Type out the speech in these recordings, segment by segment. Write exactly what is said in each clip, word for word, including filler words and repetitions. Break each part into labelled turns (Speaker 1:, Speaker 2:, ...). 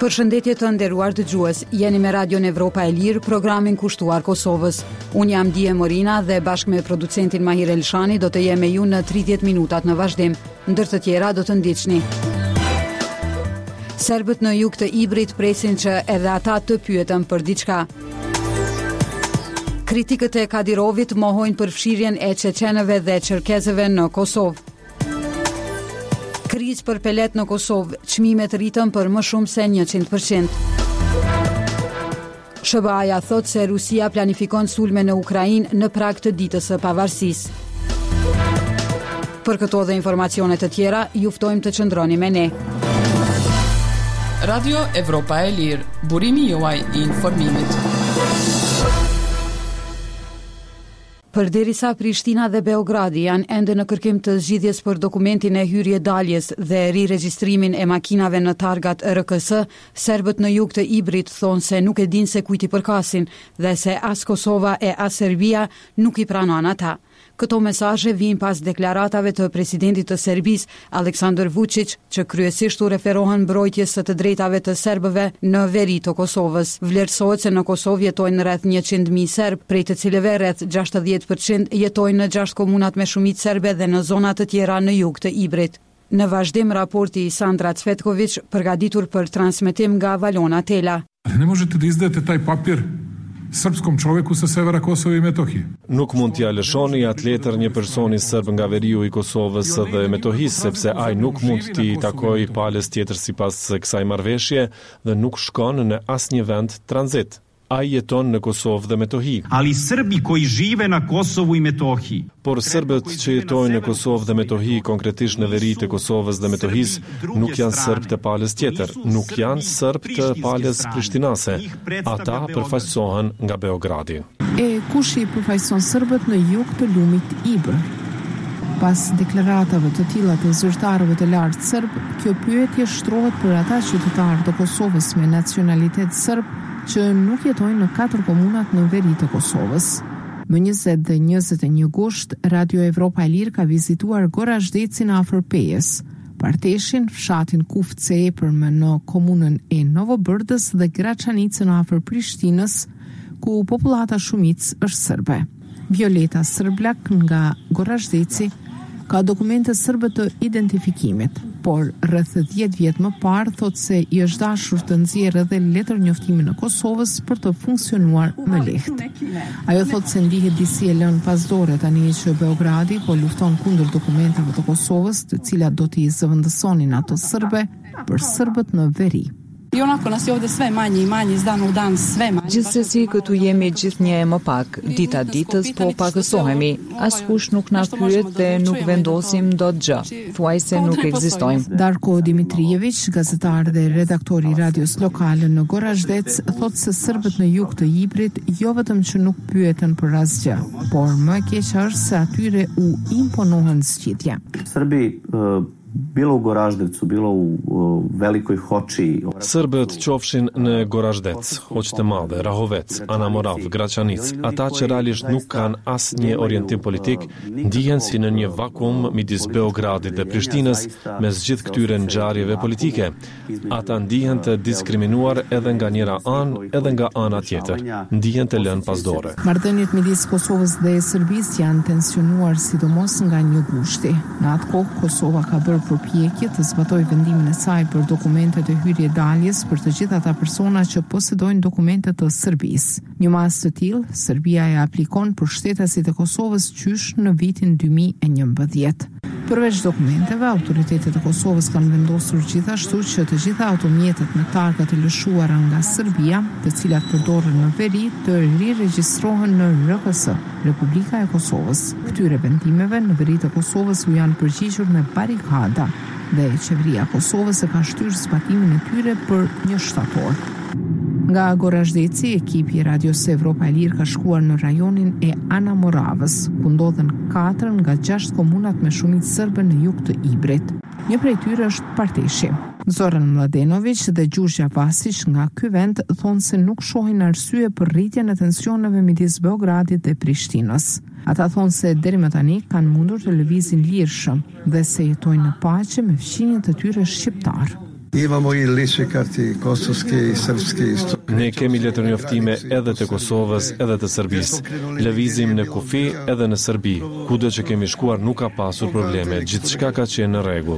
Speaker 1: Përshëndetje të nderuar dëgjues, jeni me Radion Evropa e Lirë, programin kushtuar Kosovës. Unë jam Dije Morina dhe bashkë me producentin Mahir Elshani do të jem me ju në tridhjetë minutat në vazhdim, ndër të tjera do të ndiqni. Serbët në jug të Ibrit presin që edhe ata të pyeten për diçka. Kritikët e Kadirovit mohojnë për fshirjen e çeçenëve dhe çerkezëve në Kosovë. Krizë për pelet në Kosovë, çmimet rritën për më shumë se njëqind përqind. S B A-ja thot se Rusia planifikon sulme në Ukrainë në prag të ditës së pavarësisë. Për këto dhe informacione të tjera, ju ftojmë të qëndroni me ne.
Speaker 2: Radio Evropa e Lirë, burimi juaj i informimit.
Speaker 1: Përderisa Prishtina dhe Beogradi janë ende në kërkim të zgjidhjes për dokumentin e hyrje daljes dhe riregjistrimin e makinave në targat R K S, serbët në jug të Ibrit thonë se nuk e dinë se kujt i përkasin dhe se as Kosova e as Serbia nuk i pranojnë ata. Këto mesazhe vijnë pas deklaratave të presidentit të Serbisë, Aleksandar Vučić, që kryesisht u referohen mbrojtjes së të drejtave të serbëve në veri të Kosovës. Vlerësohet se në Kosovë jetojnë rreth njëqind mijë serb, prej të cilëve rreth gjashtëdhjetë përqind jetojnë në gjashtë komunat me shumicë serbe dhe në zona të tjera në jug të Ibrit. Në vazhdim raporti i Sandra Cvetković, përgatitur për transmetim nga Valona Tela.
Speaker 3: Ne možete da izdajete taj papir srpskom çoveku sa severa Kosova i Metohije.
Speaker 4: Nuk mund t'ja lëshoni atë letër një personi serb nga veriu i Kosovës dhe Metohisë, sepse ai nuk mund t'i takojë palës tjetër sipas kësaj marrëveshje dhe nuk shkon në asnjë vend tranzit. Ai jeton në Kosovë dhe Metohi.
Speaker 5: Ali Srbi koji žive na Kosovu i Metohiji.
Speaker 4: Por serbët që jetojnë në Kosovë dhe Metohi, konkretisht në veri të Kosovës dhe Metohisë, nuk janë serb të palës tjetër, nuk janë serb të palës prishtinase. Ata përfaqësohen nga Beogradi.
Speaker 6: E kush i përfaqëson serbët në jug të lumit Ibër? Pas deklaratave të tilla të zyrtarëve të lartë serb, kjo pyetje shtrohet për ata qytetarë të Kosovës me nacionalitet serb që nuk jetojnë në katër komunat në veri të Kosovës. Më njëzet dhe njëzet e një gusht, Radio Evropa e Lirë ka vizituar Gorazhdecin afër Pejës, Parteshin, fshatin Kufce e Epërme në komunën e Novobërdës dhe Graçanicën afër Prishtinës, ku popullata shumicë është serbe. Violeta Sërblak nga Gorazhdeci ka dokumente serbe të identifikimit, por rreth dhjetë vjet më parë thot se i është dashur të nxjerrë edhe letër njoftimi në Kosovës për të funksionuar më lehtë. Ajo thot se ndihet disi e lënë pasdore tani që Beogradi po lufton kundër dokumentave të Kosovës, të cilat do t'i zëvendësonin ato serbe për serbët në veri.
Speaker 7: Ionako nas je ovde sve manje i manje iz dana u dan, sve manje.
Speaker 8: Gjithsesi këtu jemi gjithnjë e më pak, dita ditës po pakësohemi. Askush nuk na pyet dhe nuk vendosim dot gjë. Thuajse nuk ekzistojmë.
Speaker 6: Darko Dimitrijević, gazetar dhe redaktor i radios lokale në Gorazhdec, thot se serbët në jug të Ibrit jo vetëm që nuk pyeten për asgjë, por më keq është se atyre u imponohen zgjidhja.
Speaker 9: Srbi uh... bilo u Goraždevcu, bilo u Velikoj Hoči.
Speaker 4: Serbët qofshin në Gorazhdec, Hoqë të Madhe, Rahovec, Anamorav, Graçanic, ata që realisht nuk kanë asnjë orientim politik, ndihen si në një vakum midis Beogradit dhe Prishtinës me zgjidh këtyre ngjarjeve politike. Ata ndihen të diskriminuar edhe nga njëra anë, edhe nga ana tjetër. Ndihen të lënë pasdore.
Speaker 6: Marrëdhëniet midis Kosovës dhe Serbisë janë tensionuar sidomos nga një gushti. Në atë kohë Kosova ka bërë përpjekje të zbatoj vendimin e saj për dokumentet e hyrje daljes për të gjithë ata persona që posedojnë dokumente të Serbisë. Një mas të tillë, Serbia e aplikon për shtetasit e Kosovës qysh në vitin dy mijë e njëmbëdhjetë. Përveç dokumenteve, autoritetet e Kosovës kanë vendosur gjithashtu që të gjitha automjetet me targa të lëshuara nga Serbia, të cilat përdoren në veri, të riregjistrohen në R K S, Republika e Kosovës. Këtyre vendimeve në veri të Kosovës u janë përgjigjur me barikada dhe qeveria e Kosovës e ka shtyrë zbatimin e tyre për një shtator. Nga Gorazhdeci, ekipi i Radios Evropa e Lirë ka shkuar në rajonin e Anamoravës, ku ndodhen katër nga gjashtë komunat me shumicë serbe në jug të Ibrit. Një prej tyre është Parteshi. Zoran Mladenović dhe Gjuzha Vasić nga ky vend thonë se nuk shohin arsye për rritjen e tensioneve midis Beogradit dhe Prishtinës. Ata thonë se deri më tani kanë mundur të lëvizin lirshëm dhe se jetojnë në paqe me fqinjet e tyre shqiptar.
Speaker 10: Imamo i ličnikarti kosovski i srpski.
Speaker 4: Ne kemi letër njoftime edhe të Kosovës edhe të Serbisë. Lëvizim në kufi edhe në Serbi. Kudo që kemi shkuar nuk ka pasur probleme, gjithçka ka qenë në rregull.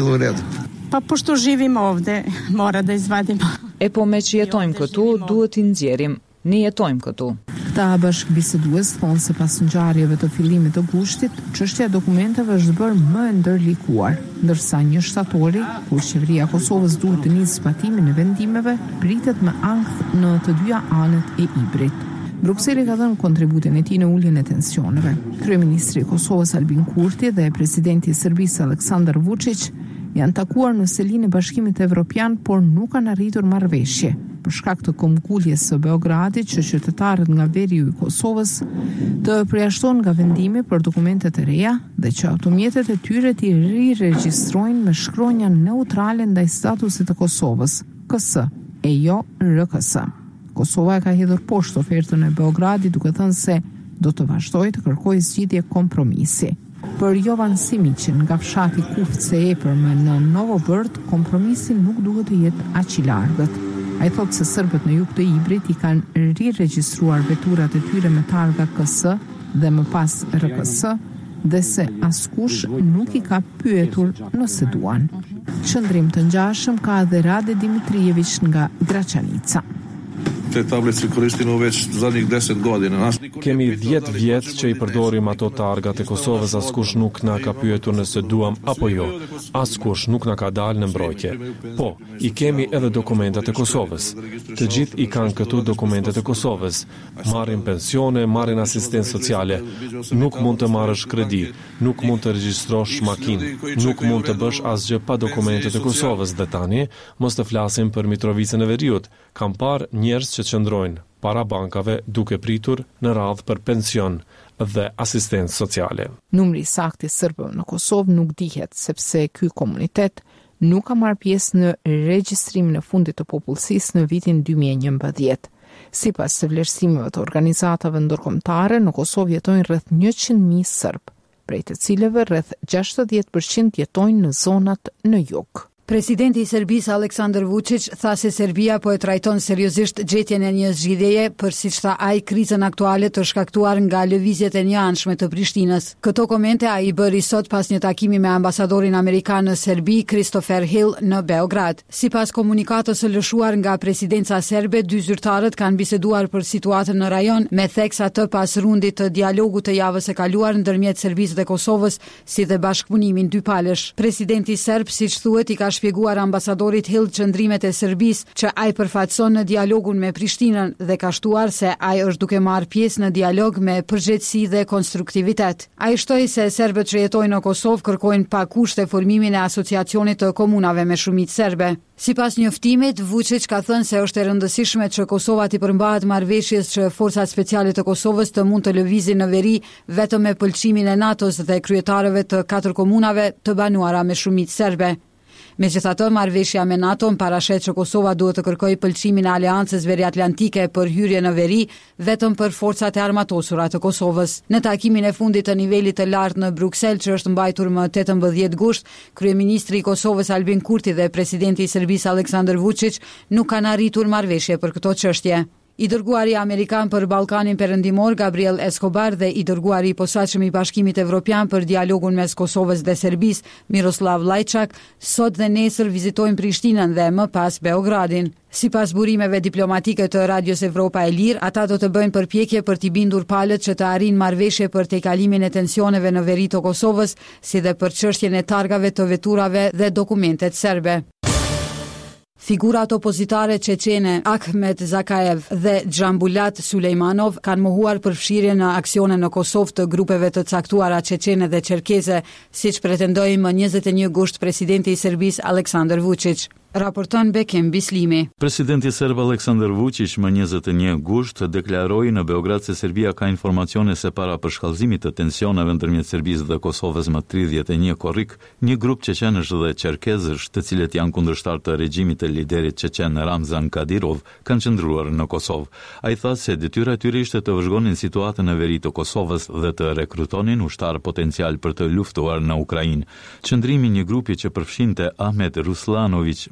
Speaker 7: Pa pošto živimo ovde, mora da izvadimo.
Speaker 8: E po me që jetojmë këtu, duhet t'i nxjerrim. Ne jetojmë këtu.
Speaker 6: Këta bashkëbisedues thonë se pas ngjarjeve të fillimit të gushtit, çështja e dokumenteve është bërë më e ndërlikuar, ndërsa një shtatori, kur qeveria e Kosovës duhet të nisë zbatimin e vendimeve, pritet me ankth në të dyja anët e Ibrit. Brukseli ka dhënë kontributin e tij në uljen e tensioneve. Kryeministri i Kosovës Albin Kurti dhe presidenti i Serbisë Aleksandar Vučić janë takuar në selinë e Bashkimit Evropian, por nuk kanë arritur marrëveshje për shkak të kumkuljes së Beogradit që qytetarët nga veriu i Kosovës të përjashtohen nga vendimi për dokumentet e reja dhe që automjetet e tyre t'i riregjistrojnë me shkronja neutrale ndaj statusit të Kosovës, K S, e jo R K S. Kosova e ka hedhur poshtë ofertën e Beogradit duke thënë se do të vazhdojë të kërkojë zgjidhje kompromisi. Për Jovan Simiqin nga fshati Kufce e Epërme në Novobërd, kompromisi nuk duhet të jetë aq i largët. Ai thotë se serbët në jug të Ibrit i kanë riregjistruar veturat e tyre me targa K S dhe më pas R K S dhe se askush nuk i ka pyetur nëse duan. Qëndrim të ngjashëm ka edhe Rade Dimitrijević nga Gračanica.
Speaker 11: Te tablice koristimo već zadnjih deset godina.
Speaker 4: Kemi dhjetë vjet që i përdorim ato targat e Kosovës, askush nuk na ka pyetur nëse duam apo jo. Askush nuk na ka dalë në mbrojtje. Po, i kemi edhe dokumentat e Kosovës. Të gjithë i kanë këtu dokumentet e Kosovës. Marrin pensione, marrin asistencë sociale. Nuk mund të marrësh kredi, nuk mund të regjistrosh makinë, nuk mund të bësh asgjë pa dokumentet e Kosovës. Dhe tani, mos të flasim për Mitrovicën e Veriut. Kam parë njerëz që qëndrojnë para bankave duke pritur në radhë për pension dhe asistencë sociale.
Speaker 6: Numri i saktë i serbëve në Kosovë nuk dihet, sepse ky komunitet nuk ka marrë pjesë në regjistrimin e fundit të popullsisë në vitin dy mijë e njëmbëdhjetë. Sipas të vlerësimeve të organizatave ndërkombëtare, në Kosovë jetojnë rreth njëqind mijë serb, prej të cilëve rreth gjashtëdhjetë përqind jetojnë në zonat në jug.
Speaker 1: Presidenti i Serbisë Aleksandar Vučić tha se Serbia po e trajton seriozisht gjetjen e një zgjidhjeje për, siç tha ai, krizën aktuale të shkaktuar nga lëvizjet e njëanshme të Prishtinës. Këto komente ai bëri sot pas një takimi me ambasadorin amerikan në Serbi, Christopher Hill, në Beograd. Sipas komunikatës së lëshuar nga presidenca serbe, dy zyrtarët kanë biseduar për situatën në rajon me theks atë pas rundit të dialogut të javës së kaluar ndërmjet Serbisë dhe Kosovës, si dhe bashkëpunimin dypalësh. Presidenti serb, siç thuhet, i ka shpjeguar ambasadorit Hill qëndrimet e Serbisë që ai përfaqëson në dialogun me Prishtinën dhe ka shtuar se ai është duke marrë pjesë në dialog me përgjegjësi dhe konstruktivitet. Ai shtoi se serbët që jetojnë në Kosovë kërkojnë pa kushte formimin e asociacionit të komunave me shumicë serbe. Sipas njoftimit, Vučić ka thënë se është e rëndësishme që Kosova t'i përmbahet marrëveshjes që forcat speciale të Kosovës të mund të lëvizin në veri vetëm me pëlqimin e NATO-s dhe kryetarëve të katër komunave të banuara me shumicë serbe. Megjithatë, marrëveshja me NATO parashet që Kosova duhet të kërkojë pëlqimin e Aleancës Veriatlantike për hyrje në veri vetëm për forcat e armatosura të Kosovës. Në takimin e fundit të nivelit të lartë në Bruksel, që është mbajtur më tetëmbëdhjetë gusht, kryeministri i Kosovës Albin Kurti dhe presidenti i Serbisë Aleksandar Vučić nuk kanë arritur marrëveshje për këto çështje. I dërguari amerikan për Ballkanin Perëndimor Gabriel Escobar dhe i dërguari i posaçëm i Bashkimit Evropian për dialogun mes Kosovës dhe Serbisë, Miroslav Lajçak, sot dhe nesër vizitojnë Prishtinën dhe më pas Beogradin. Sipas burimeve diplomatike të Radios Evropa e Lirë, ata do të bëjnë përpjekje për t'i bindur palët që të arrijnë marrëveshje për tejkalimin e tensioneve në veri të Kosovës, si dhe për çështjen e targave të veturave dhe dokumentet serbe. Figurat opozitare çeçene Ahmet Zakaev dhe Xhambulat Sulejmanov kanë mohuar përfshirje në aksione në Kosovë të grupeve të caktuara çeçene dhe çerkeze, siç pretendoi më njëzet e një gusht presidenti i Serbisë Aleksandar Vučić. Raporton Bekim Bislimi.
Speaker 12: Presidenti serb Aleksandar Vučić më njëzet e një gusht deklaroi në Beograd se Serbia ka informacione se para përshkallëzimit të tensioneve ndërmjet Serbisë dhe Kosovës më tridhjetë e një korrik, një grup çeçenësh dhe çerkezësh, të cilët janë kundërshtar të regjimit të liderit çeçen Ramzan Kadyrov, kanë qëndruar në Kosovë. Ai tha se detyra e tyre ishte të vëzhgonin situatën e veri të Kosovës dhe të rekrutonin ushtar potencial për të luftuar në Ukrainë. Qëndrimi një grupi që përfshinte Ahmet Ruslanović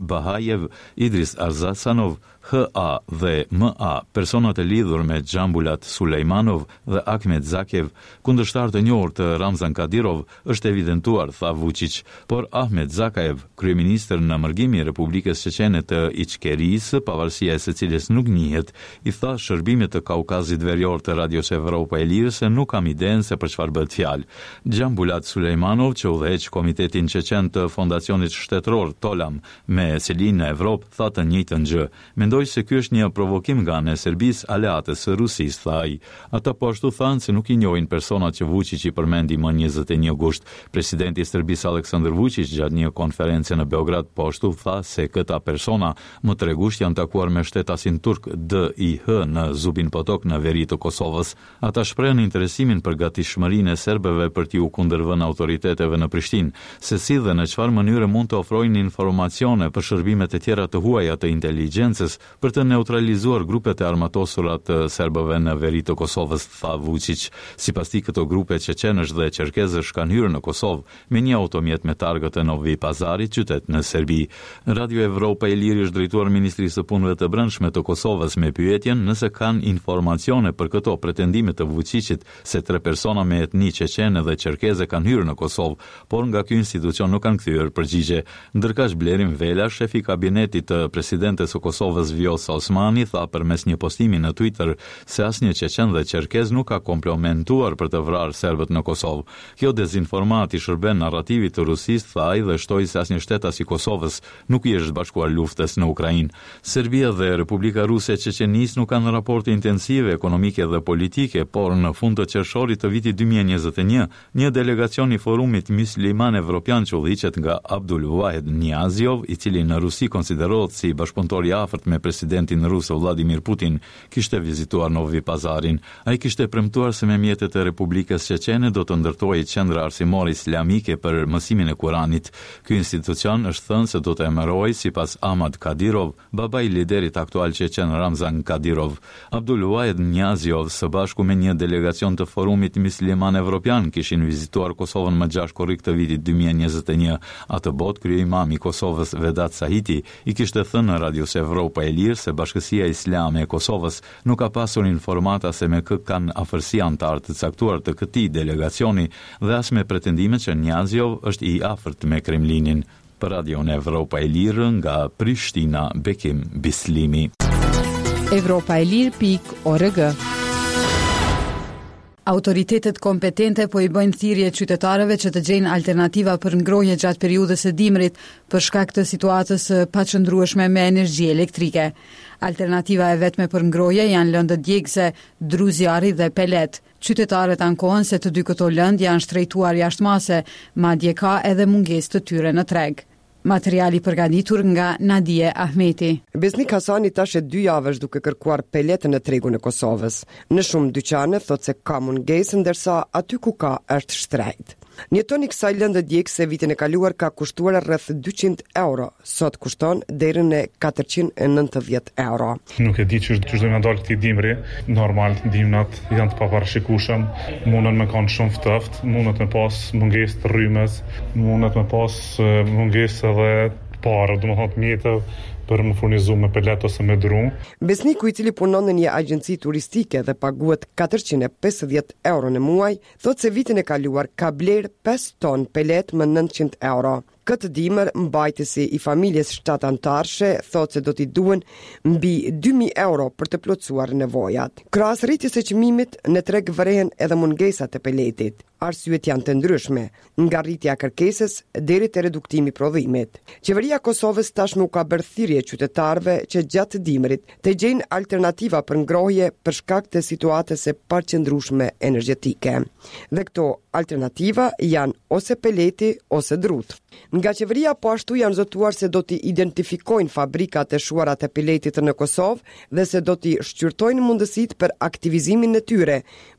Speaker 12: Bahajev, Idris Arzasanov, H A dhe M A, personat e lidhur me Xhambulat Sulejmanov dhe Ahmet Zakev, kundërshtar të njohur të Ramzan Kadirov, është evidentuar, tha Vučić, por Ahmet Zakaev, kryeministër në mërgimi i Republikës Çeçene të Içkerisë, pavarësia e së cilës nuk njihet, i tha shërbimit të Kaukazit Verior të Radios Evropa e Lirë se nuk kam idenë se për çfarë bëhet fjalë. Xhambulat Sulejmanov, që udhëheq Komitetin Çeçen të Fondacionit Shtetëror Tolam me selinë në Evropë, tha të njëjtën gjë. Mendoj se ky është një provokim nga ana e Serbisë aleate së Rusisë, tha ai. Ata po ashtu thanë se nuk i njohin personat që Vučić i përmendi më njëzet e një gusht. Presidenti i Serbisë Aleksandar Vučić gjatë një konferencë në Beograd po ashtu tha se këta persona më tre gusht janë takuar me shtetasin turk D I H në Zubin Potok në veri të Kosovës. Ata shprehen interesimin për gatishmërinë e serbëve për t'i u kundërvënë autoriteteve në Prishtinë, se si dhe në çfarë mënyre mund të ofrojnë informacione për shërbimet e tjera të huaja të inteligjencës për të neutralizuar grupet e armatosura të serbëve në veri të Kosovës, tha Vučić. Sipas tij, këto grupe çeçenësh dhe çerkezësh kanë hyrë në Kosovë me një automjet me targët e Novi Pazarit, qytet në Serbi. Radio Evropa e Lirë është drejtuar Ministrisë së Punëve të Brendshme të Kosovës me pyetjen nëse kanë informacione për këto pretendime të Vučićit se tre persona me etni çeçene dhe çerkeze kanë hyrë në Kosovë, por nga ky institucion nuk kanë kthyer përgjigje. Ndërkaq Blerim Vela, shefi i kabinetit të presidentes së Kosovës Vjosa Osmani, tha përmes një postimi në Twitter se asnjë çeçen dhe çerkez nuk ka komplementuar për të vrarë serbët në Kosovë. Kjo dezinformati shërben narrativit të Rusisë, tha ai, dhe shtoi se asnjë shtetas i Kosovës nuk i është bashkuar luftës në Ukrainë. Serbia dhe Republika Ruse e Çeçenisë nuk kanë raporte intensive ekonomike dhe politike, por në fund të qershorit të vitit dy mijë e njëzet e një, një delegacion i Forumit Mysliman Evropian që udhëhiqet nga Abdul Wahid Niazov, i cili në Rusi konsiderohet si bashkëpunëtor i afërt me presidentin rus Vladimir Putin, kishte vizituar Novi Pazarin. Ai kishte premtuar se me mjetet e Republikës Çeçene do të ndërtojë qendra arsimore islamike për mësimin e Kuranit. Ky institucion është thënë se do të emërojë sipas Ahmad Kadirov, babai i liderit aktual çeçen Ramzan Kadirov. Abdul Wahid Niazov së bashku me një delegacion të Forumit Mysliman Evropian kishin vizituar Kosovën më gjashtë korrik të vitit dy mijë e njëzet e një. Atë botë kryeimam i Kosovës Vedat Sahiti i kishte thënë në Radios Evropa e Lirë se Bashkësia Islame e Kosovës nuk ka pasur informata se me kë kanë afërsi anëtar të caktuar të këtij delegacioni dhe as me pretendimet që Niazov është i afërt me Kremlinin. Për Radion Evropa e Lirë nga Prishtina, Bekim Bislimi.
Speaker 8: Evropa e Lirë pikë org.
Speaker 1: Autoritetet kompetente po i bëjnë thirrje qytetarëve që të gjejnë alternativa për ngrohje gjatë periudhës së dimrit për shkak të situatës së paqëndrueshme me energji elektrike. Alternativa e vetme për ngrohje janë lëndët djegëse, dru zjarri dhe pelet. Qytetarët ankohen se të dy këto lëndë janë shtrejtuar jashtëmase, madje ka edhe mungesë të tyre në treg. Materiali përgatitur nga Nadije Ahmeti.
Speaker 13: Besnik Hasani tash e dy javësh duke kërkuar pelet në tregun e Kosovës. Në shumë dyqane thotë se ka mungesë, ndërsa aty ku ka është shtrejt. Një ton i kësaj lëndë djegëse vitin e kaluar ka kushtuar rreth dyqind euro, sot kushton deri në katërqind e nëntëdhjetë euro.
Speaker 14: Nuk e di që ç'do të na dalë këtij dimri, normal dimnat janë të paparashikueshëm, mundën me kanë shumë ftoftë, mundet me pas mungesë të rrymës, mundet me pas mungesë edhe parë, domethënë mjetëv për më furnizu me pelet ose me dru.
Speaker 13: Besniku, i cili punon në një agjenci turistike dhe paguhet katërqind e pesëdhjetë euro në muaj, thotë se vitin e kaluar ka bler pesë ton pelet më nëntëqind euro. Këtë dimër, mbajtësi i familjes shtatantarshe thotë se do t'i duhen mbi dy mijë euro për të plotësuar nevojat. Krahas rritjes së çmimit, në treg vërehen edhe mungesat e peletit. Arsyet janë të ndryshme, nga rritja e kërkesës deri te reduktimi i prodhimit. Qeveria e Kosovës tashmë u ka bërë thirrje qytetarëve që gjatë dimrit të gjejnë alternativa për ngrohje për shkak të situatës së paqëndrueshme energjetike. Dhe këto alternativa janë ose peleti ose drut. Nga qeveria po ashtu janë zotuar se do t'i identifikojnë fabrikat e shuara të peletit në Kosovë dhe se do t'i shqyrtojnë mundësitë për aktivizimin e tyre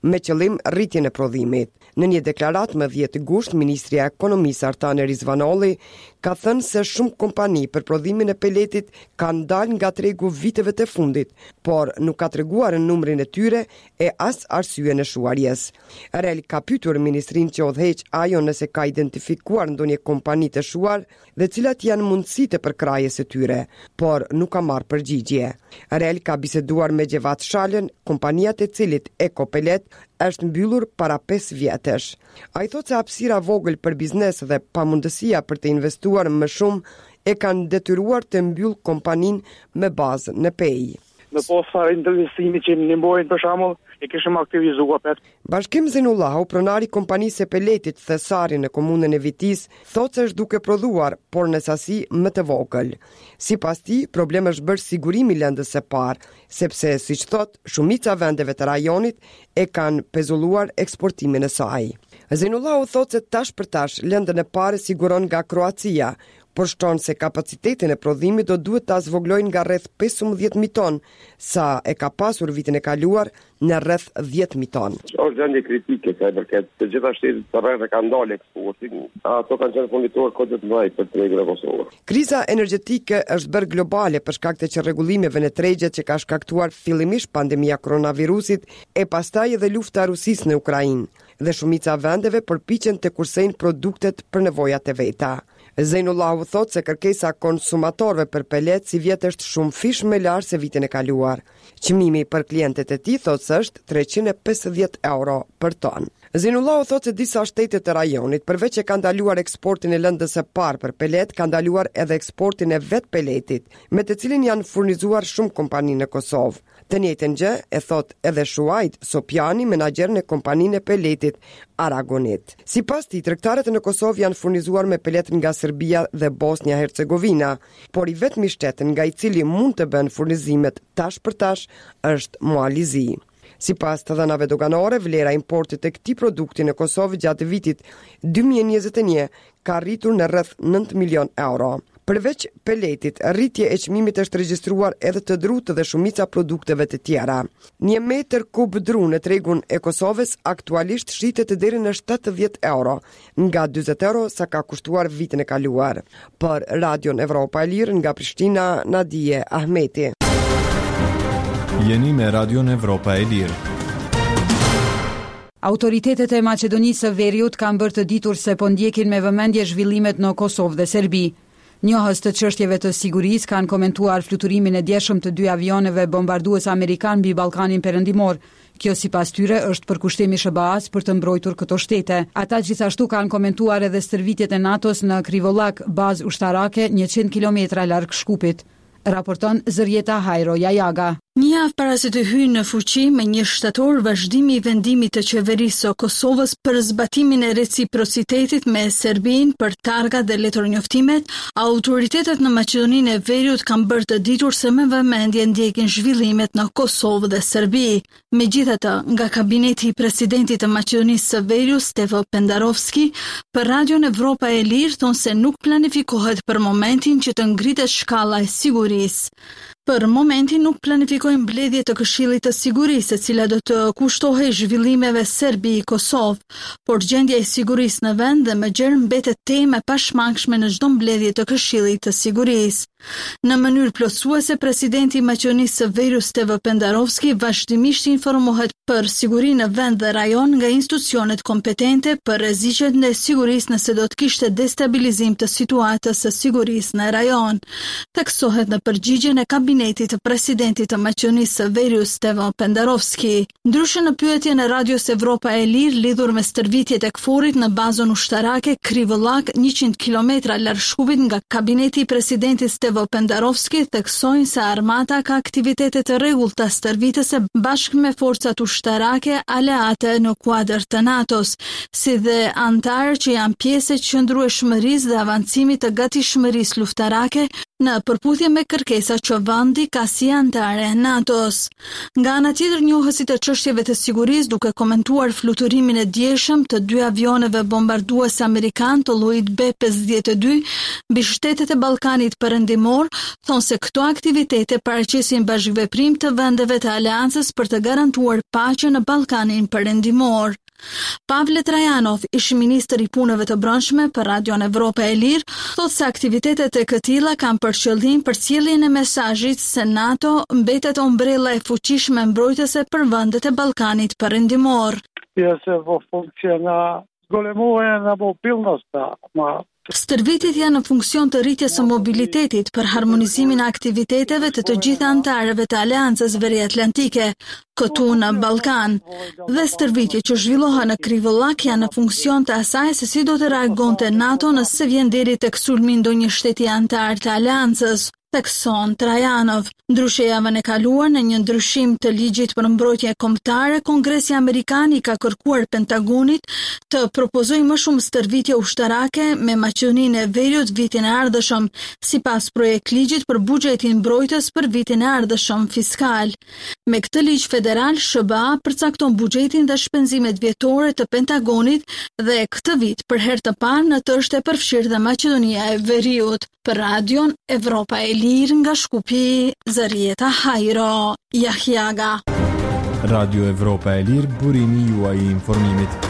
Speaker 13: me qëllim rritjen e prodhimit. Në një deklaratë më dhjetë gusht, Ministri i Ekonomisë Artane Rizvanolli ka thënë se shumë kompani për prodhimin e peletit kanë dalë nga tregu viteve të fundit, por nuk ka treguar në numrin e tyre e as arsyen e shuarjes. Rel ka pyetur ministrin që udhëheq ajo nëse ka identifikuar ndonjë kompani të shuar dhe cilat janë mundësitë e përkrahjes së tyre, por nuk ka marrë përgjigje. Rel ka biseduar me Gjevat Shalën, kompania e cilit Ekopelet është mbyllur para pesë vjetësh. Ai thotë se hapësira vogël për biznes dhe pamundësia për të investuar më shumë e kanë detyruar të mbyll kompaninë me bazë në Pej.
Speaker 15: Në posa investimi që në mbojnë për shembull e kishim aktivizuar pet.
Speaker 13: Bashkim Zenullahu, pronari i kompanisë së peletit Thesari në komunën e Vitis, thotë se është duke prodhuar, por në sasi më të vogël. Sipas tij, problemi është bërë sigurimi i lëndës së parë, sepse siç thotë, shumica vendeve të rajonit e kanë pezulluar eksportimin e saj. Zenullahu thotë se tash për tash lëndën e parë siguron nga Kroacia, por shton se kapacitetin e prodhimit do duhet ta zvoglojnë nga rreth pesëmbëdhjetë mijë ton, sa e ka pasur vitin e kaluar në rreth dhjetë mijë ton.
Speaker 16: Është gjendje kritike sa i përket të gjitha shtetet të rreth kanë ndalë eksportin, ato kanë qenë fornitor kodë të mëdha për tregun e Kosovës.
Speaker 13: Kriza energjetike është bërë globale për shkak të çrregullimeve në tregjet që ka shkaktuar fillimisht pandemia koronavirusit e pastaj edhe lufta e Rusisë në Ukrainë, dhe shumica vendeve përpiqen të kursejnë produktet për nevojat e veta. Zenullahu thotë se kërkesa konsumatorëve për pelet si vjet është shumë fish më larë se vitin e kaluar. Çmimi për klientët e tij thotë se është treqind e pesëdhjetë euro për ton. Zenullahu thotë se disa shtete të rajonit, përveç që kanë ndaluar eksportin e lëndës së parë për pelet, kanë ndaluar edhe eksportin e vet peletit, me të cilin janë furnizuar shumë kompani në Kosovë. Të njëjtën gjë e thot edhe Shuajt Sopjani, menaxher në kompaninë e peletit Aragonit. Sipas tij, tregtarët në Kosovë janë furnizuar me pelet nga Serbia dhe Bosnia Hercegovina, por i vetmi shtet nga i cili mund të bën furnizimet tash për tash është Mualizi. Sipas të dhënave doganore, vlera e importit të këtij produkti në Kosovë gjatë vitit dy mijë e njëzet e një ka rritur në rreth nëntë milion euro. Përveç peletit, rritje e çmimit është regjistruar edhe të drutë dhe shumica produkteve të tjera. Një metër kub dru në tregun e Kosovës aktualisht shitet deri në shtatëdhjetë euro, nga dyzet euro sa ka kushtuar vitin e kaluar. Për Radion Evropa e Lirë nga Prishtina, Nadije Ahmeti.
Speaker 17: Jeni me Radion Evropa e Lirë.
Speaker 1: Autoritetet e Maqedonisë së Veriut kanë bërë të ditur se po ndjekin me vëmendje zhvillimet në Kosovë dhe Serbi. Njohës të çështjeve të sigurisë kanë komentuar fluturimin e djeshëm të dy avioneve bombardues amerikan mbi Ballkanin Perëndimor. Kjo sipas tyre është përkushtimi i S B A-s për të mbrojtur këto shtete. Ata gjithashtu kanë komentuar edhe stërvitjet e NATO-s në Krivolak, bazë ushtarake njëqind kilometra larg Shkupit. Raporton Zërjeta Hajro Jajaga.
Speaker 18: Një javë para se të hyjë në fuqi me një shtator, vazhdimi i vendimit të qeverisë së Kosovës për zbatimin e reciprocitetit me Serbinë për targat dhe letërnjoftimet, autoritetet në Maqedoninë e Veriut kanë bërë të ditur se me vëmendje ndjekin zhvillimet në Kosovë dhe Serbi. Megjithatë, nga kabineti i presidentit të Maqedonisë së Veriut, Stevo Pendarovski, për Radion Evropa e Lirë thonë se nuk planifikohet për momentin që të ngritet shkalla e sigurisë. Për momentin nuk planifikojnë mbledhje të Këshillit të Sigurisë, e cila do të kushtohej zhvillimeve Serbi-Kosovë, por gjendja e sigurisë në vend dhe më gjerë mbetet temë e pashmangshme në çdo mbledhje të Këshillit të Sigurisë. Në mënyrë plotësuese, presidenti i Maqedonisë së Veriut Stevo Pendarovski vazhdimisht informohet për sigurinë në vend dhe rajon nga institucionet kompetente për rreziqet ndaj sigurisë nëse do të kishte destabilizim të situatës së sigurisë në rajon. Theksohet në përgjigjen e kabinetit të presidentit të Maqedonisë së Veriut Stevo Pendarovski. Ndryshe në pyetje në Radios Evropa e Lirë lidhur me stërvitjet e KFOR-it në bazën ushtarake Krivolak, njëqind kilometra larg Shkupit, nga kabineti i presidentit Stevo Pendarovski theksojnë se armata ka aktivitete të rregullta stërvitëse bashkë me forcat ushtarake aleate në kuadër të NATO-s, si dhe antarë që janë pjesë e qëndrueshmërisë dhe avancimit të gatishmërisë luftarake në përputhje me kërkesa që vendi ka si antare NATO-s. Nga ana tjetër, njohësit e çështjeve të sigurisë, duke komentuar fluturimin e djeshëm të dy avioneve bombarduese amerikan të llojit B pesëdhjetë e dy mbi shtetet e Ballkanit Perëndimor, perëndimor thonë se këto aktivitete paraqesin bashkëveprim të vendeve të aleancës për të garantuar paqen në Ballkanin perëndimor. Pavle Trajanov, ish ministër i punëve të brendshme për Radion Evropa e Lirë, thotë se aktivitetet e këtilla kanë për qëllim përcjelljen e mesazhit se NATO mbetet ombrella e fuqishme mbrojtëse për vendet e Ballkanit perëndimor.
Speaker 15: Pjesë vo funkciona golemohen apo pilnosta, ma
Speaker 18: Stërvitit janë në funksion të rritjes së mobilitetit për harmonizimin e aktiviteteve të të gjitha anëtarëve të Aleancës Veriatlantike, këtu në Ballkan. Dhe stërvitjet që zhvillohen në Krivollak janë në funksion të asaj se si do të reagonte NATO nëse vjen deri tek sulmi ndonjë shteti anëtar të Aleancës. Tekson Trajanov. Ndryshe javën e kaluar në një ndryshim të ligjit për mbrojtje kombëtare, Kongresi Amerikan i ka kërkuar Pentagonit të propozojë më shumë stërvitje ushtarake me Maqedoninë e Veriut vitin e ardhshëm, sipas projekt ligjit për buxhetin mbrojtës për vitin e ardhshëm fiskal. Me këtë ligj federal, S B A përcakton buxhetin dhe shpenzimet vjetore të Pentagonit dhe këtë vit për herë të parë në të është e përfshirë dhe Maqedonia e Veriut. Për Radion Evropa e Lirë nga Shkupi, Zarieta Hajro, Jahjaga.
Speaker 17: Radio Evropa e Lirë, burimi juaj i informimit.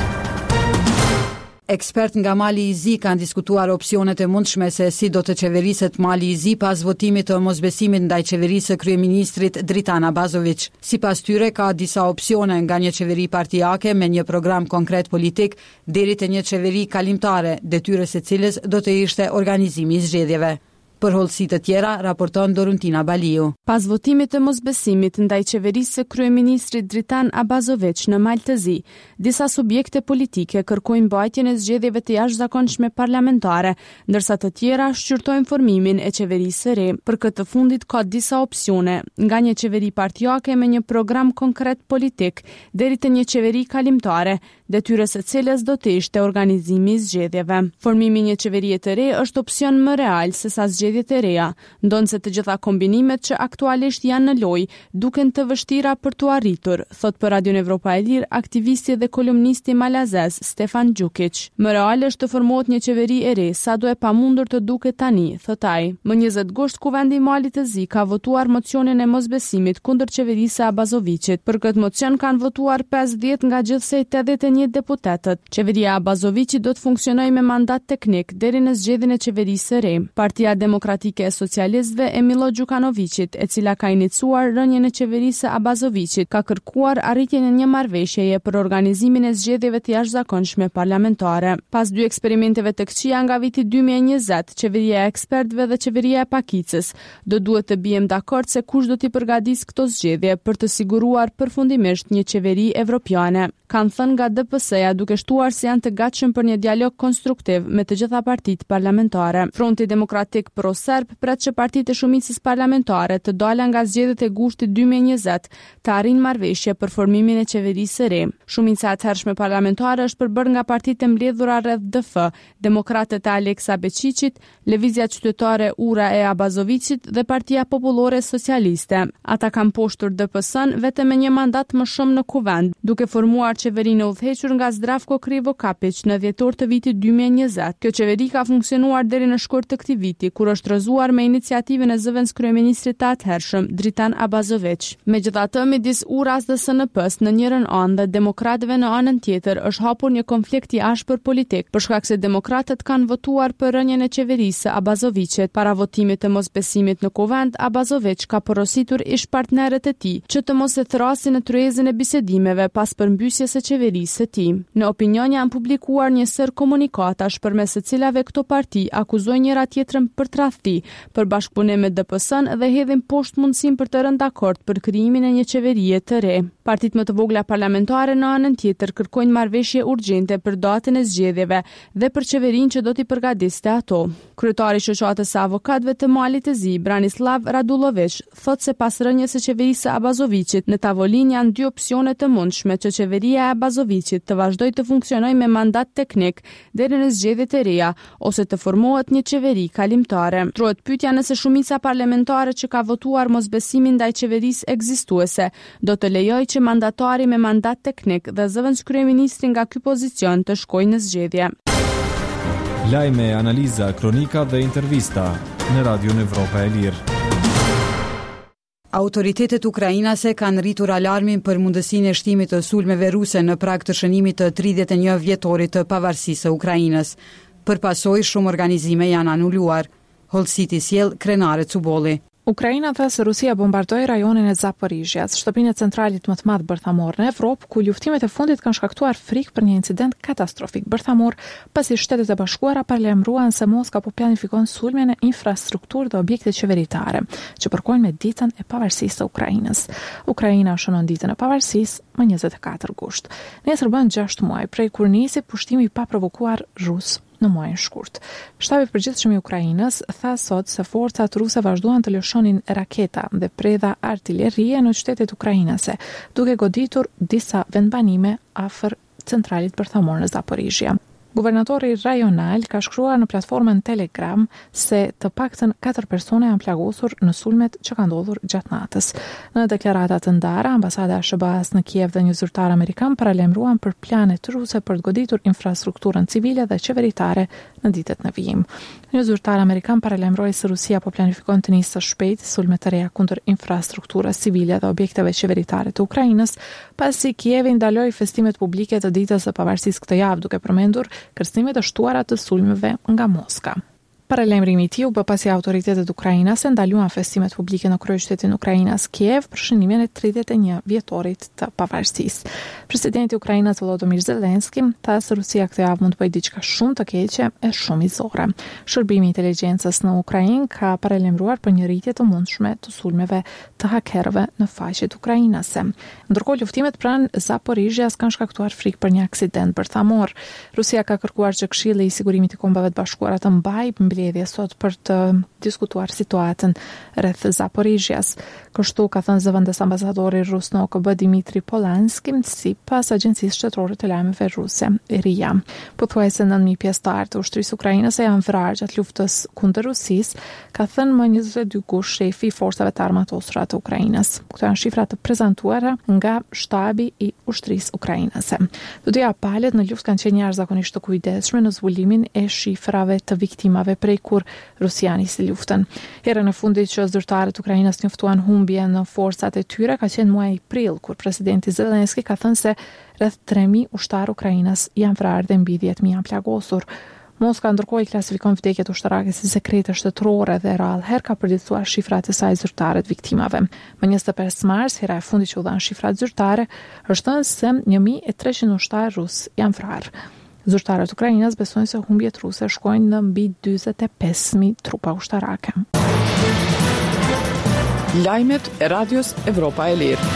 Speaker 1: Ekspert nga Mali i Zi kanë diskutuar opsionet e mundshme se si do të qeveriset Mali i Zi pas votimit të mosbesimit ndaj qeverisë së kryeministrit Dritan Abazović. Sipas tyre ka disa opsione, nga një qeveri partijake me një program konkret politik deri te një qeveri kalimtare, detyrës së cilës do të ishte organizimi i zgjedhjeve. Për hollësi të tjera, raporton Doruntina Baliu.
Speaker 19: Pas votimit të mosbesimit ndaj qeverisë së kryeministrit Dritan Abazović në Mal të Zi, disa subjekte politike kërkojnë mbajtjen e zgjedhjeve të jashtëzakonshme parlamentare, ndërsa të tjera shqyrtojnë formimin e qeverisë së re. Për këtë fundit ka disa opsione, nga një qeveri partijake me një program konkret politik deri te një qeveri kalimtare, detyrës së cilës do të ishte organizimi i zgjedhjeve. Formimi i një qeverie të re është opsion më real se sa zgjedhjet e reja, ndonse të gjitha kombinimet që aktualisht janë në lojë duken të vështira për t'u arritur, thot për Radion Evropa e Lirë aktivisti dhe kolumnisti malazez Stefan Gjukić. Më real është të formohet një qeveri e re, sado e pamundur të duket tani, thot ai. Më njëzet gusht Kuvendi i Malit të Zi ka votuar mocionin e mosbesimit kundër qeverisë së Abazovićit. Për këtë mocion kanë votuar pesëdhjetë nga gjithsej tetëdhjetë e një deputetët. Qeveria e Abazovićit do të funksionojë me mandat teknik deri në zgjedhjen e qeverisë së re. Partia Demokratike e Socialistëve e Milo Gjukanovićit, e cila ka iniciuar rënien e qeverisë së Abazovićit, ka kërkuar arritjen e një marrëveshjeje për organizimin e zgjedhjeve të jashtëzakonshme parlamentare. Pas dy eksperimenteve të këqija nga viti dy mijë e njëzet, qeveria e ekspertëve dhe qeveria e pakicës do duhet të bien dakord se kush do t'i përgatisë këto zgjedhje për të siguruar përfundimisht një qeveri evropiane. Kanë thënë nga D P S-ja, duke shtuar se janë të gatshëm për një dialog konstruktiv me të gjitha partitë parlamentare. Fronti Demokratik pro-serb pret që partitë e shumicës parlamentare të dalën nga zgjedhjet e gushtit dy mijë e njëzet të arrijnë marrëveshje për formimin e qeverisë së re. Shumica e atëhershme parlamentare është përbërë nga partitë e mbledhura rreth D F, Demokratët e Aleksa Beqiçit, Lëvizja Qytetare Ura e Abazovićit dhe Partia Popullore Socialiste. Ata kanë poshtur D P S-n vetëm me një mandat më shumë në kuvend, duke formuar qeverinë e udhëhequr nga Zdravko Krivo Kapić në dhjetor të vitit dy mijë e njëzet. Kjo qeveri ka funksionuar deri në shkurt të këtij viti, kur është rrëzuar me iniciativën e zëvendës kryeministrit të atëhershëm Dritan Abazović. Megjithatë, midis Uras dhe S N P-s në njërin anë dhe demokratëve në anën tjetër është hapur një konflikt i ashpër politik, për shkak se demokratët kanë votuar për rënien e qeverisë së Abazovićit. Para votimit të mosbesimit në kuvend, Abazović ka porositur ish partnerët e tij që të mos e thrasin në tryezën e bisedimeve pas përmbysjes së qeverisë së tij. Në opinion janë publikuar një sër komunikatash përmes së cilave këto parti akuzojnë njëra tjetrën për tradhti, për bashkëpunim me D P S-n dhe hedhin poshtë mundësinë për të rënë dakord për krijimin e një qeverie të re. Partitë më të vogla parlamentare në anën tjetër kërkojnë marrëveshje urgjente për datën e zgjedhjeve dhe për qeverinë që do t'i përgatiste ato. Kryetari i shoqatës së avokatëve të Malit të Zi, Branislav Radulović, thotë se pas rënies së qeverisë së Abazovićit, në tavolinë janë dy opsione të mundshme që qeveria e Abazovićit të vazhdojë të funksionojë me mandat teknik deri në zgjedhjet e reja ose të formohet një qeveri kalimtare. Trohet pyetja nëse shumica parlamentare që ka votuar mosbesimin ndaj qeverisë ekzistuese do të lejojë që mandatari me mandat teknik dhe zëvendës kryeministri nga ky pozicion të shkojnë në zgjedhje.
Speaker 17: Lajme, analiza, kronika dhe intervista. në Radion Evropa e Lirë.
Speaker 1: Autoritetet ukrainase kanë rritur alarmin për mundësinë e shtimit të sulmeve ruse në prag të shënimit të tridhjetë e një vjetorit të pavarësisë së Ukrainës. Për pasojë, shumë organizime janë anuluar. Holsiti sjell Krenare Cubolli.
Speaker 20: Ukraina tha se Rusia bombardoi rajonin e Zaporizhjas, shtëpinë e centralit më të madh bërthamor në Evropë, ku luftimet e fundit kanë shkaktuar frikë për një incident katastrofik bërthamor, pasi Shtetet e Bashkuara paralajmëruan se Moska po planifikon sulme në infrastrukturë dhe objekte qeveritare, që përkojnë me ditën e pavarësisë së Ukrainës. Ukraina shënon ditën e pavarësisë më njëzet e katër gusht. Nesër bën gjashtë muaj prej kur nisi pushtimi i paprovokuar rus në muajin shkurt. Shtabi i përgjithshëm i Ukrainës tha sot se forcat ruse vazhduan të lëshonin raketa dhe predha artillerie në qytetet ukrainase, duke goditur disa vendbanime afër centralit bërthamor në Zaporizhja. Guvernatori rajonal ka shkruar në platformën Telegram se të paktën katër persona janë plagosur në sulmet që kanë ndodhur gjatë natës. Në deklarata të ndara, ambasada e S B A-s në Kiev dhe një zyrtar amerikan paralajmëruan për planet ruse për të goditur infrastrukturën civile dhe qeveritare në ditët në vijim. Një zyrtar amerikan paralajmëroi se Rusia po planifikon të nisë së shpejti sulme të reja kundër infrastrukturës civile dhe objekteve qeveritare të Ukrainës, pasi Kievi ndaloi festimet publike të ditës së pavarësisë këtë javë, duke përmendur kërcënimet e shtuara të sulmeve nga Moska. Paralajmërimi i tij u bë pasi autoritetet ukrainase ndaluan festimet publike në kryeqytetin ukrainas Kiev për shënimin e tridhjetë e një vjetorit të pavarësisë. Presidenti i Ukrainës Volodymyr Zelensky tha se Rusia këtë javë mund të bëjë diçka shumë të keqe e shumë izore. Shërbimi i inteligjencës në Ukrainë ka paralajmëruar për një rritje të mundshme të sulmeve të hakerëve në faqet ukrainase. Ndërkohë luftimet pranë Zaporizhjas kanë shkaktuar frikë për një aksident bërthamor. Rusia ka kërkuar që Këshilli i Sigurimit i Kombeve të Bashkuara të mbajë mbledhje sot për të diskutuar situatën rreth Zaporizhjas. Kështu ka thënë zëvendës ambasadori rus në O K B Dmitri Polanski, sipas agjencisë shtetërore të lajmeve ruse, R I A. Pothuajse nëntë mijë pjesëtar të ushtrisë ukrainase janë vrarë gjatë luftës kundër Rusisë, ka thënë më njëzet e dy gusht shefi i forcave të armatosura të Ukrainës. Këto janë shifra të prezantuara nga shtabi i ushtrisë ukrainase. Të dyja palët në luftë kanë qenë jashtëzakonisht të kujdesshme në zbulimin e shifrave të viktimave prej kur Rusia nisi luftën. Herën e fundit që zyrtarët Ukrainës njoftuan humbje në forcat e tyre ka qenë muaji prill, kur presidenti Zelensky ka thënë se rreth tre mijë ushtarë Ukrainës janë vrarë dhe mbi dhjetë mijë janë plagosur. Moska ndërkohë i klasifikon vdekjet ushtarake si sekrete shtetërore dhe rrallëherë ka përditësuar shifrat e saj zyrtare të viktimave. Më njëzet e pesë mars, hera e fundit që u dhanë shifrat zyrtare, është thënë se një mijë e treqind ushtarë rus janë vrarë. Zyrtarët Ukrainës besojnë se humbjet ruse shkojnë në mbi dyzet e pesë mijë trupa ushtarake.
Speaker 2: Lajmet e Radios Evropa e Lirë.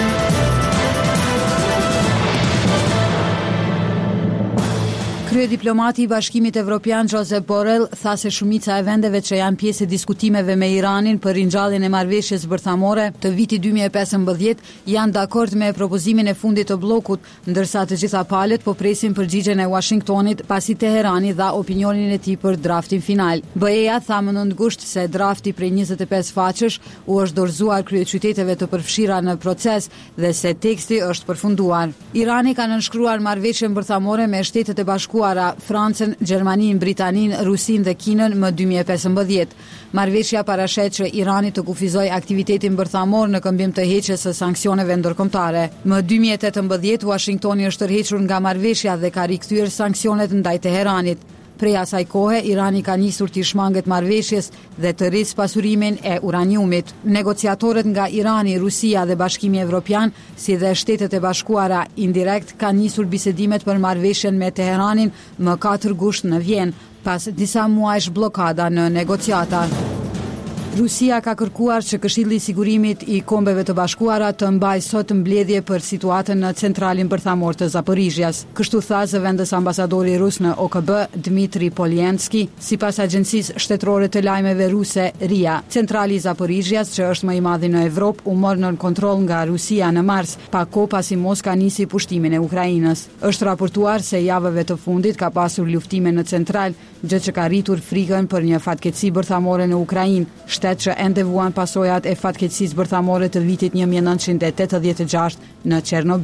Speaker 1: Kryediplomati i Bashkimit Evropian Josep Borrell tha se shumica e vendeve që janë pjesë e diskutimeve me Iranin për ringjalljen e marrëveshjes bërthamore të vitit dy mijë e pesëmbëdhjetë janë dakord me propozimin e fundit të bllokut, ndërsa të gjitha palët po presin përgjigjen e Washingtonit pasi Teherani dha opinionin e tij për draftin final. B E-ja tha më nëntëgusht se drafti prej njëzet e pesë faqesh u është dorëzuar kryeqyteteve të përfshira në proces dhe se teksti është përfunduar. Irani ka nënshkruar marrëveshjen bërthamore me Shtetet e Bashkuara, Francën, Gjermaninë, Britaninë, Rusinë dhe Kinën më dy mijë e pesëmbëdhjetë. Marrëveshja parashet që Irani të kufizojë aktivitetin bërthamor në këmbim të heqjes së sanksioneve ndërkombëtare. Më dy mijë e tetëmbëdhjetë Washingtoni është tërhequr nga marrëveshja dhe ka rikthyer sanksionet ndaj Teheranit. Prej asaj kohe, Irani ka nisur të shmanget marrëveshjes dhe të rrisë pasurimin e uraniumit. Negociatorët nga Irani, Rusia dhe Bashkimi Evropian, si dhe Shtetet e Bashkuara indirekt, kanë nisur bisedimet për marrëveshjen me Teheranin më katër gusht në Vjenë, pas disa muajsh bllokada në negociata. Rusia ka kërkuar që Këshilli i Sigurimit i Kombeve të Bashkuara të mbajë sot mbledhje për situatën në centralin bërthamor të Zaporizhjas. Kështu tha zëvendës ambasadori rus në O K B Dmitri Poljenski, sipas agjencisë shtetërore të lajmeve ruse R I A. Centrali i Zaporizhjas, që është më i madhi në Evropë, u mor nën kontroll nga Rusia në mars, pa kohë pasi Moska nisi pushtimin e Ukrainës. Është raportuar se javëve të fundit ka pasur luftime në central, gjë që ka rritur frikën për një fatkeqësi bërthamore në Ukrainë, shtet që ende vuan pasojat e fatkeqësisë bërthamore të vitit një mijë e nëntëqind e tetëdhjetë e gjashtë në Çernobil.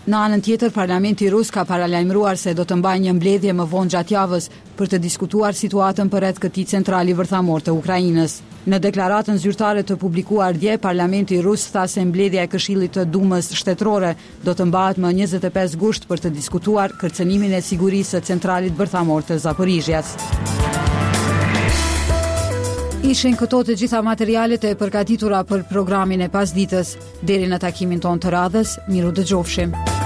Speaker 1: Në anën tjetër, Parlamenti Rus ka paralajmëruar se do të mbajë një mbledhje më vonë gjatë javës për të diskutuar situatën përreth këtij centrali vërthamor të Ukrainës. Në deklaratën zyrtare të publikuar dje, Parlamenti Rus tha se mbledhja e Këshillit të Dumës shtetërore do të mbahet më njëzet e pesë gusht për të diskutuar kërcënimin e sigurisë së centralit vërthamor të Zaporizhjas. Ishin këto të gjitha materialet e përgatitura për programin e pasditës. Deri në takimin ton të radhës, miru dëgjofshim.